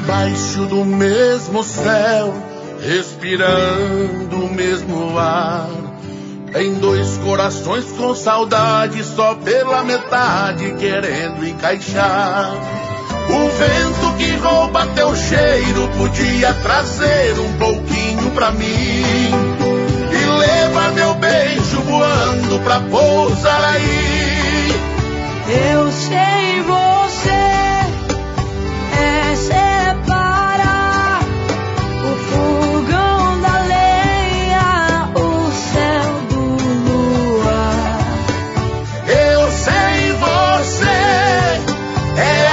Embaixo do mesmo céu, respirando o mesmo ar, em dois corações com saudade, só pela metade querendo encaixar. O vento que rouba teu cheiro podia trazer um pouquinho pra mim e levar meu beijo voando pra pousar aí. Eu sei, você é separar o fogão da lenha, o céu do luar. Eu sei, você é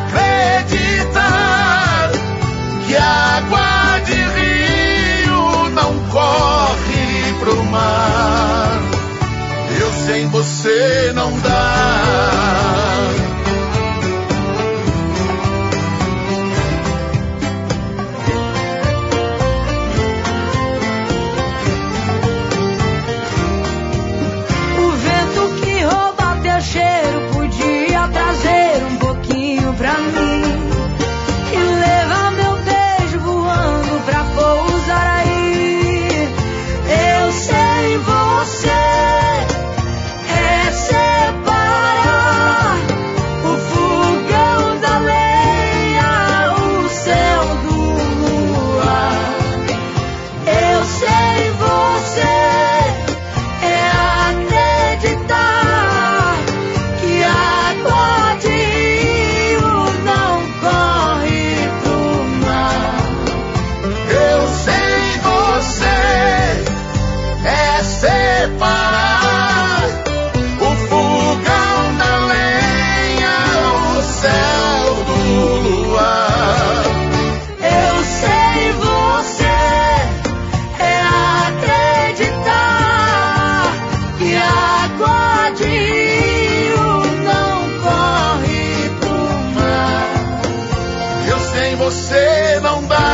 acreditar que a água de rio não corre pro mar. Eu sem você não dá. O vento que rouba teu cheiro podia trazer um pouquinho pra mim e levar meu beijo voando pra pousar aí. Eu sei, você é separar o fogão da lenha, o céu do luar. Eu sei, você é acreditar que a água de rio não corre pro mar. Eu sei, você é separar o fogão da lenha, o céu do luar. Eu sei, você é acreditar que a água de rio não corre pro mar. Eu sem você não dá.